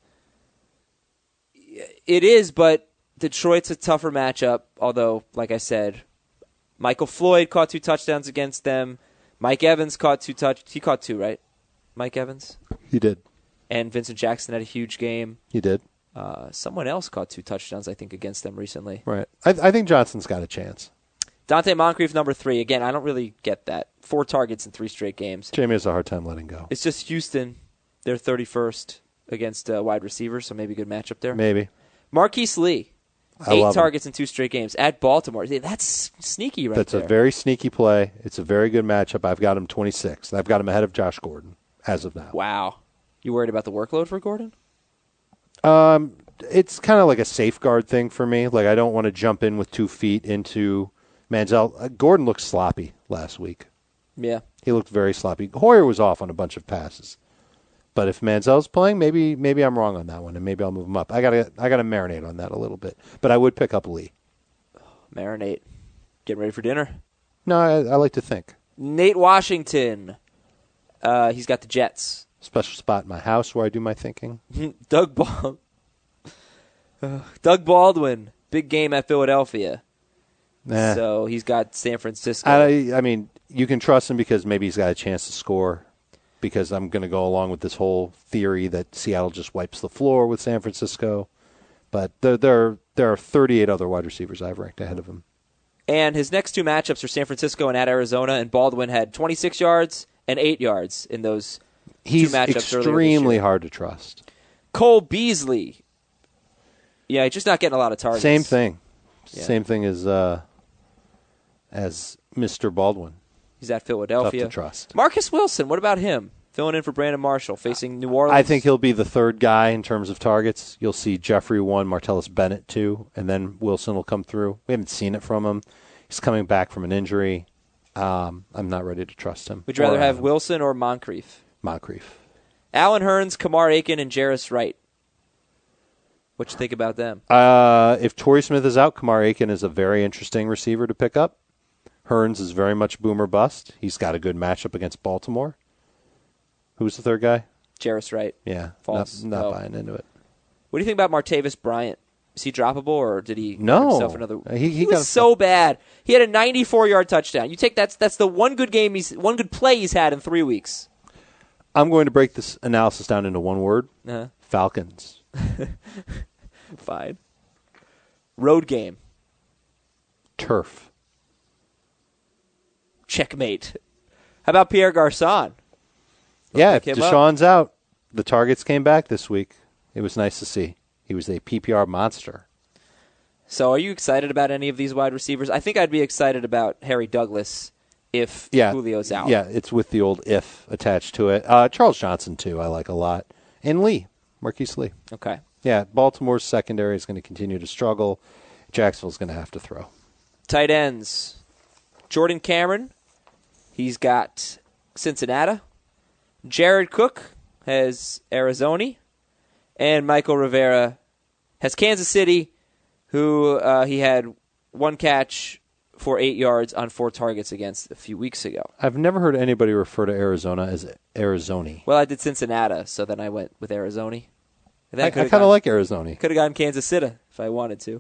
It is, but Detroit's a tougher matchup, although, like I said, Michael Floyd caught 2 touchdowns against them. Mike Evans caught 2 He caught 2, right? Mike Evans? He did. And Vincent Jackson had a huge game. He did. Someone else caught 2 touchdowns, I think, against them recently. Right. I think Johnson's got a chance. Dante Moncrief, number 3. Again, I don't really get that. 4 targets in 3 straight games. Jamie has a hard time letting go. It's just Houston. They're 31st against wide receivers, so maybe a good matchup there. Maybe. Marquise Lee, 8 targets in 2 straight games at Baltimore. That's sneaky right there. That's a very sneaky play. It's a very good matchup. I've got him 26th. I've got him ahead of Josh Gordon as of now. Wow. You worried about the workload for Gordon? It's kind of like a safeguard thing for me. Like, I don't want to jump in with 2 feet into Manziel. Gordon looked sloppy last week. Yeah. He looked very sloppy. Hoyer was off on a bunch of passes. But if Manziel's playing, maybe I'm wrong on that one, and maybe I'll move him up. I gotta marinate on that a little bit. But I would pick up Lee. Marinate. Getting ready for dinner? No, I like to think. Nate Washington. He's got the Jets. Special spot in my house where I do my thinking. Doug Ball. Doug Baldwin, big game at Philadelphia. Nah. So he's got San Francisco. I mean, you can trust him because maybe he's got a chance to score. Because I'm going to go along with this whole theory that Seattle just wipes the floor with San Francisco. But there are 38 other wide receivers I've ranked ahead of him. And his next two matchups are San Francisco and at Arizona, and Baldwin had 26 yards and 8 yards in those He's two matchups earlier this extremely year. hard to trust. Cole Beasley. Yeah, he's just not getting a lot of targets. Same thing. Yeah. Same thing as Mr. Baldwin. He's at Philadelphia. Tough to trust. Marcus Wilson, what about him? Filling in for Brandon Marshall, facing New Orleans. I think he'll be the third guy in terms of targets. You'll see Jeffrey 1, Martellus Bennett 2, and then Wilson will come through. We haven't seen it from him. He's coming back from an injury. I'm not ready to trust him. Would you rather have Wilson or Moncrief? Moncrief. Allen Hurns, Kamar Aiken, and Jarris Wright. What you think about them? If Torrey Smith is out, Kamar Aiken is a very interesting receiver to pick up. Hurns is very much boom or bust. He's got a good matchup against Baltimore. Who's the third guy? Jarris Wright. Yeah, False. not No. buying into it. What do you think about Martavis Bryant? Is he droppable, or did he No. give himself another? He was got so bad. He had a 94-yard touchdown. You take that's the one good game one good play he's had in 3 weeks. I'm going to break this analysis down into one word. Uh-huh. Falcons. Fine. Road game. Turf. Checkmate. How about Pierre Garçon? Yeah, if pick him up. Deshaun's out, the targets came back this week. It was nice to see. He was a PPR monster. So are you excited about any of these wide receivers? I think I'd be excited about Harry Douglas if Julio's out. Yeah, it's with the old if attached to it. Charles Johnson, too, I like a lot. And Lee, Marquise Lee. Okay. Yeah, Baltimore's secondary is going to continue to struggle. Jacksonville's going to have to throw. Tight ends. Jordan Cameron. He's got Cincinnati. Jared Cook has Arizona. And Michael Rivera has Kansas City, who he had one catch for 8 yards on 4 targets against a few weeks ago. I've never heard anybody refer to Arizona as Arizona. Well, I did Cincinnati, so then I went with Arizona. I kind of like Arizona. Could have gotten Kansas City if I wanted to.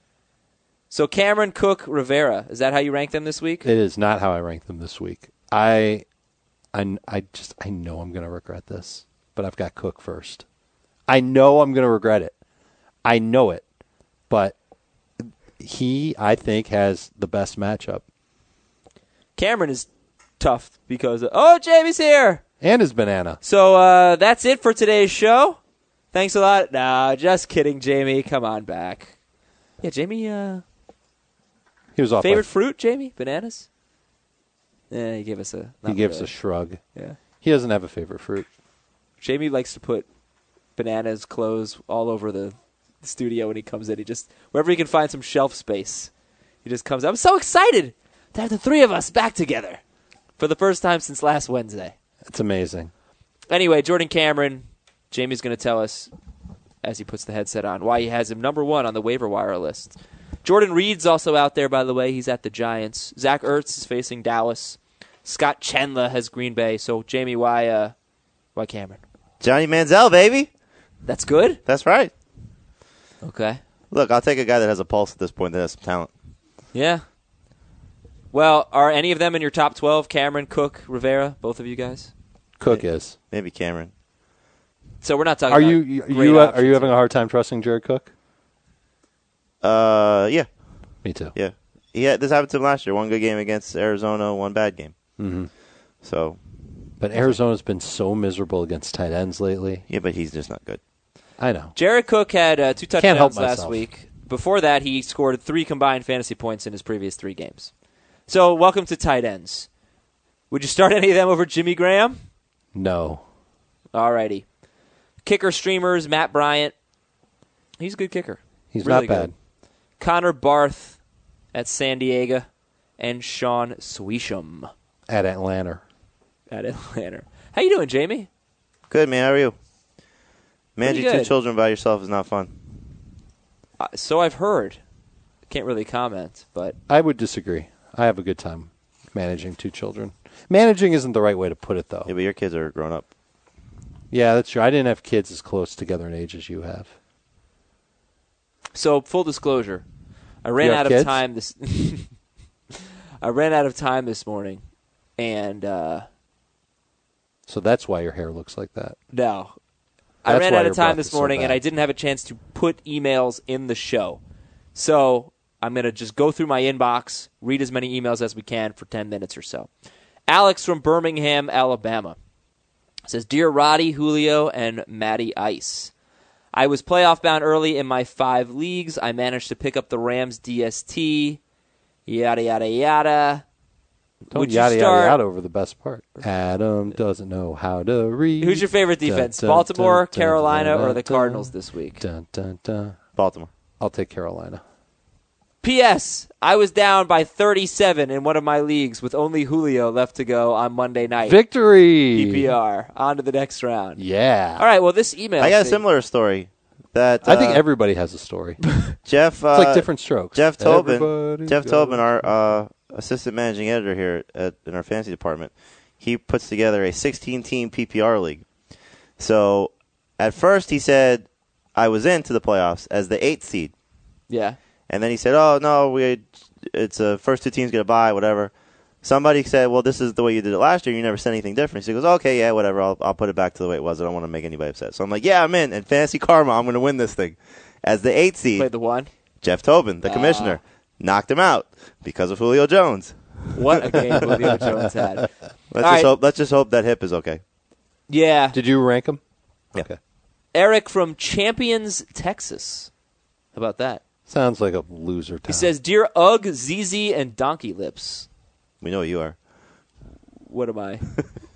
So Cameron, Cook, Rivera. Is that how you rank them this week? It is not how I rank them this week. I know I'm going to regret this, but I've got Cook first. I know I'm going to regret it. I know it. But he, I think, has the best matchup. Cameron is tough because, Jamie's here. And his banana. So that's it for today's show. Thanks a lot. Nah, just kidding, Jamie. Come on back. Yeah, Jamie, He was off. favorite fruit, Jamie? Bananas? Yeah, he gave us a... He gives a shrug. Yeah. He doesn't have a favorite fruit. Jamie likes to put bananas, clothes all over the studio when he comes in. He just, wherever he can find some shelf space, he just comes. I'm so excited to have the three of us back together for the first time since last Wednesday. It's amazing. Anyway, Jordan Cameron, Jamie's going to tell us, as he puts the headset on, why he has him number 1 on the waiver wire list. Jordan Reed's also out there, by the way. He's at the Giants. Zach Ertz is facing Dallas. Scott Chandler has Green Bay. So, Jamie, why Cameron? Johnny Manziel, baby. That's good? That's right. Okay. Look, I'll take a guy that has a pulse at this point that has some talent. Yeah. Well, are any of them in your top 12? Cameron, Cook, Rivera, both of you guys? Cook is. Maybe Cameron. So we're not talking Are about you great are options you having here. a hard time trusting Jared Cook? Yeah. Me too. Yeah. This happened to him last year. One good game against Arizona, one bad game. Mm-hmm. So. But Arizona's been so miserable against tight ends lately. Yeah, but he's just not good. I know. Jared Cook had 2 Can't help touchdowns last myself. week. Before that, he scored 3 combined fantasy points in his previous 3 games. So, welcome to tight ends. Would you start any of them over Jimmy Graham? No. Alrighty. Kicker streamers, Matt Bryant. He's a good kicker. He's Really not bad. good. Connor Barth at San Diego. And Sean Swisham At Atlanta. at Atlanta. How you doing, Jamie? Good, man. How are you? Managing Pretty 2 good. children by yourself is not fun. So I've heard. Can't really comment, but I would disagree. I have a good time managing 2 children. Managing isn't the right way to put it, though. Yeah, but your kids are grown up. Yeah, that's true. I didn't have kids as close together in age as you have. So, full disclosure, I ran You have out of kids? time this. I ran out of time this morning, and So that's why your hair looks like that. no, I That's ran why out your of time breath this is so morning, and bad. I didn't have a chance to put emails in the show. So I'm going to just go through my inbox, read as many emails as we can for 10 minutes or so. Alex from Birmingham, Alabama, says, Dear Roddy, Julio, and Matty Ice, I was playoff bound early in my 5 leagues. I managed to pick up the Rams DST, yada, yada, yada. Don't Would you yada, start- yada, yada over the best part. Adam doesn't know how to read. Who's your favorite defense, Dun, dun, Baltimore, dun, dun, Carolina, dun, or the dun, Cardinals this week? Dun, dun, dun. Baltimore. I'll take Carolina. P.S. I was down by 37 in one of my leagues with only Julio left to go on Monday night. Victory! PPR. On to the next round. Yeah. All right, well, this email. I got a thing- similar story. That I think everybody has a story. It's Jeff. like different strokes. Jeff Tobin. Everybody Jeff goes- Tobin, our assistant managing editor here in our fantasy department, he puts together a 16-team PPR league. So at first he said I was into the playoffs as the 8th seed. Yeah. And then he said, "Oh no, it's first 2 teams get a bye, whatever." Somebody said, "Well, this is the way you did it last year. You never said anything different." So he goes, "Okay, yeah, whatever. I'll put it back to the way it was. I don't want to make anybody upset." So I'm like, "Yeah, I'm in." And Fantasy Karma, I'm going to win this thing. As the 8th seed, Played the one. Jeff Tobin, the commissioner, knocked him out because of Julio Jones. What a game Julio Jones had. Let's just hope that hip is okay. Yeah. Did you rank them? Yeah. Okay. Eric from Champions, Texas. How about that? Sounds like a loser town. He says, Dear Ugg, ZZ, and Donkey Lips. We know what you are. What am I?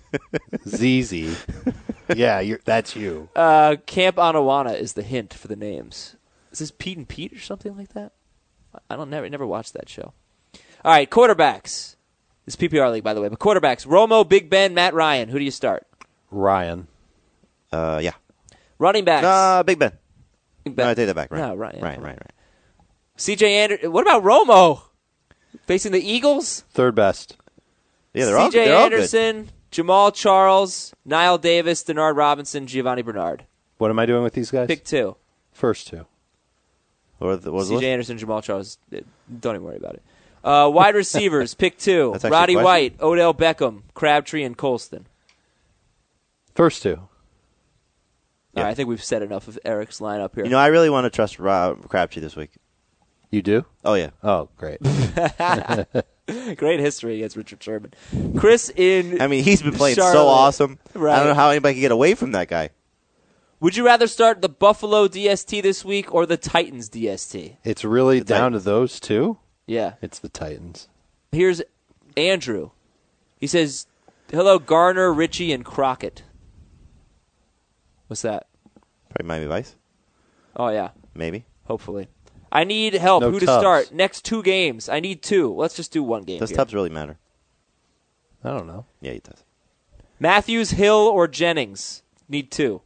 ZZ. Yeah, that's you. Camp Anawana is the hint for the names. Is this Pete and Pete or something like that? I never watched that show. All right, quarterbacks. This is PPR league, by the way. But quarterbacks: Romo, Big Ben, Matt Ryan. Who do you start? Ryan. Yeah. Running backs. Big Ben. Big Ben. No, I take that back. Right. No, Ryan. Right. C.J. Anderson. What about Romo? Facing the Eagles? Third best. Yeah, they're all C.J. all Anderson, Jamal Charles, Niall Davis, Denard Robinson, Giovanni Bernard. What am I doing with these guys? Pick 2. First 2. What was the C.J. list? Anderson, Jamal Charles. Don't even worry about it. Wide receivers, pick 2. That's actually Roddy a question. White, Odell Beckham, Crabtree, and Colston. First 2. All right, I think we've said enough of Eric's lineup here. You know, I really want to trust Crabtree this week. You do? Oh, yeah. Oh, great. Great history against Richard Sherman. Chris in I mean, he's been playing Charlotte. so awesome. Right. I don't know how anybody can get away from that guy. Would you rather start the Buffalo DST this week or the Titans DST? It's really The down Titans. to those 2? Yeah. It's the Titans. Here's Andrew. He says, hello, Garner, Richie, and Crockett. What's that? Probably Miami Vice. Oh, yeah. Maybe. Hopefully. I need help. No Who to Tubbs. start? Next 2 games. I need 2. Let's just do 1 game Does here. Tubbs really matter? I don't know. Yeah, he does. Matthews, Hill, or Jennings? Need 2.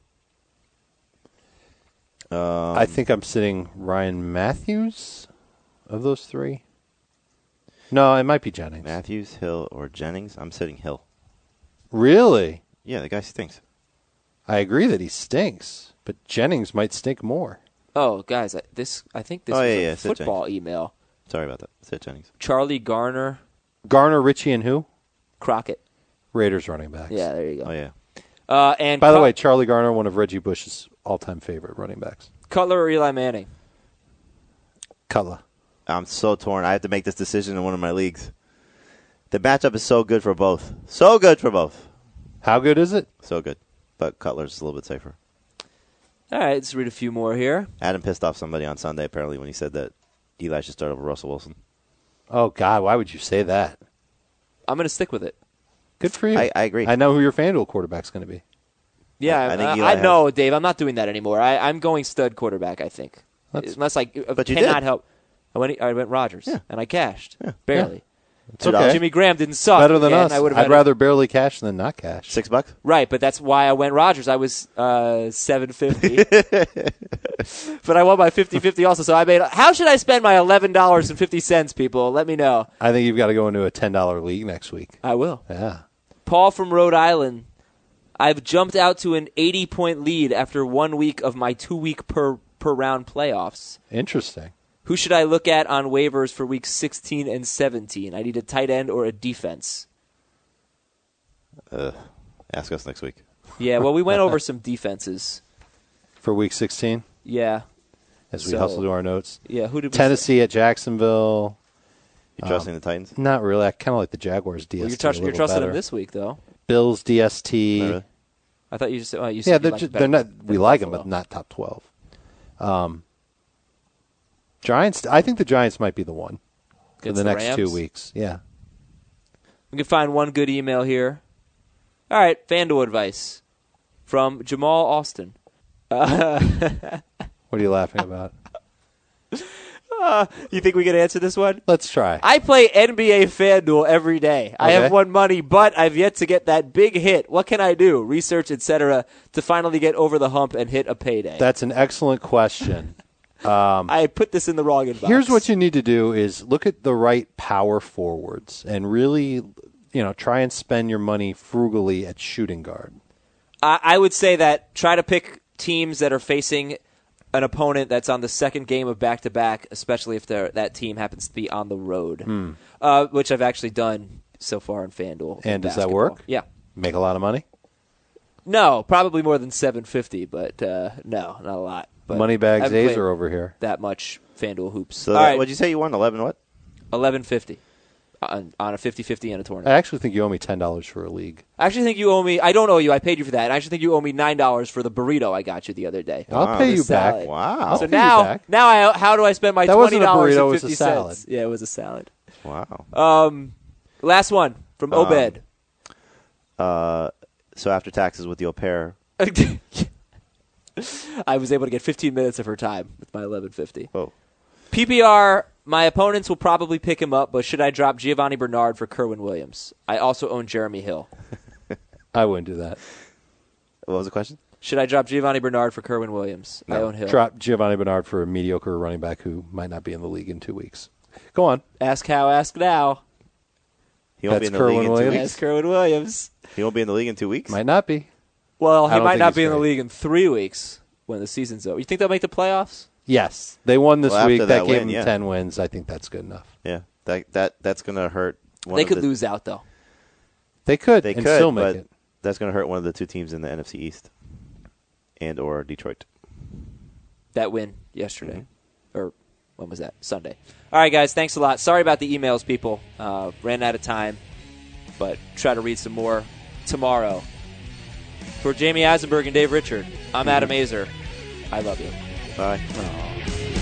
I think I'm sitting Ryan Matthews of those 3. No, it might be Jennings. Matthews, Hill, or Jennings? I'm sitting Hill. Really? Yeah, the guy stinks. I agree that he stinks, but Jennings might stink more. Oh, guys, I think this Oh, was yeah, a yeah, sit football email. Sorry about that. Sit Jennings. Charlie Garner, Garner, Richie, and who? Crockett. Raiders running backs. Yeah, there you go. Oh, yeah. And By the way, Charlie Garner, one of Reggie Bush's all-time favorite running backs. Cutler or Eli Manning? Cutler. I'm so torn. I have to make this decision in one of my leagues. The matchup is so good for both. So good for both. How good is it? So good. But Cutler's a little bit safer. All right, let's read a few more here. Adam pissed off somebody on Sunday, apparently, when he said that Eli should start over Russell Wilson. Oh, God, why would you say that? I'm going to stick with it. Good for you. I agree. I know who your FanDuel quarterback's going to be. Yeah, I think I Eli know, Dave. I'm not doing that anymore. I'm going stud quarterback, I think. Unless I But you cannot did. help. I went Rodgers, Yeah. and I cashed. Barely. It's okay. Jimmy Graham didn't suck. Better than again. us. I would've I'd had rather barely cash than not cash. $6? Right, but that's why I went Rodgers. I was $7.50. But I won by 50-50 also, so I made. How should I spend my $11.50, people? Let me know. I think you've got to go into a $10 league next week. I will. Yeah. Paul from Rhode Island. I've jumped out to an 80-point lead after 1 week of my 2-week per per round playoffs. Interesting. Who should I look at on waivers for weeks 16 and 17? I need a tight end or a defense. Ask us next week. Yeah, well, we went over some defenses. For week 16? Yeah. As we hustle to our notes. Yeah, who did we Tennessee at Jacksonville. You trusting the Titans? Not really. I kind of like the Jaguars DST. Well, you're trusting them this week, though. Bills DST. Not really. I thought you just said. You Yeah, said they're not. We like them, but not top 12. Giants. I think the Giants might be the one for Against the the next Rams? 2 weeks. Yeah. We can find one good email here. All right, FanDuel advice from Jamal Austin. What are you laughing about? You think we can answer this one? Let's try. I play NBA FanDuel every day. I Okay. have won money, but I've yet to get that big hit. What can I do? Research, etc., to finally get over the hump and hit a payday. That's an excellent question. I put this in the wrong inbox. Here's what you need to do is look at the right power forwards and really, try and spend your money frugally at shooting guard. I would say that try to pick teams that are facing an opponent that's on the second game of back-to-back, especially if that team happens to be on the road, which I've actually done so far in FanDuel. And does that basketball. work? Yeah. Make a lot of money? No, probably more than $750, but no, not a lot. But Moneybags I haven't A's played are over here. that much FanDuel hoops. So All right, what'd you say you won? 11 what? $11.50 on a 50-50 in a I tournament. actually think you owe me $10 for a league. I actually think you owe me. I don't owe you. I paid you for that. I actually think you owe me $9 for the burrito I got you the other day. I'll pay The you back. salad. Wow. I'll So pay you now, back. how do I spend my That wasn't a burrito, it $20.50? was a salad. Yeah, it was a salad. Wow. Last one from Obed. So after taxes with the au pair. I was able to get 15 minutes of her time with my $11.50. Whoa. PPR, my opponents will probably pick him up, but should I drop Giovanni Bernard for Kerwin Williams? I also own Jeremy Hill. I wouldn't do that. What was the question? Should I drop Giovanni Bernard for Kerwin Williams? I own Hill. Drop Giovanni Bernard for a mediocre running back who might not be in the league in 2 weeks. Go on. Ask how, ask now. He won't That's be in the league Kerwin in 2 Williams? weeks. Ask Kerwin Williams. He won't be in the league in 2 weeks? Might not be. Well, I he don't might think not he's be in the great. league in 3 weeks when the season's over. You think they'll make the playoffs? Yes. They won this Well, after week. that That gave win, them yeah. 10 wins. I think that's good enough. Yeah. That's going to hurt. They could lose out, though. They could They and could, still make but it. that's going to hurt one of the 2 teams in the NFC East and or Detroit. That win yesterday. Or when was that? Sunday. All right, guys. Thanks a lot. Sorry about the emails, people. Ran out of time, but try to read some more tomorrow. For Jamie Eisenberg and Dave Richard, I'm Adam Azer. I love you. Bye. Oh.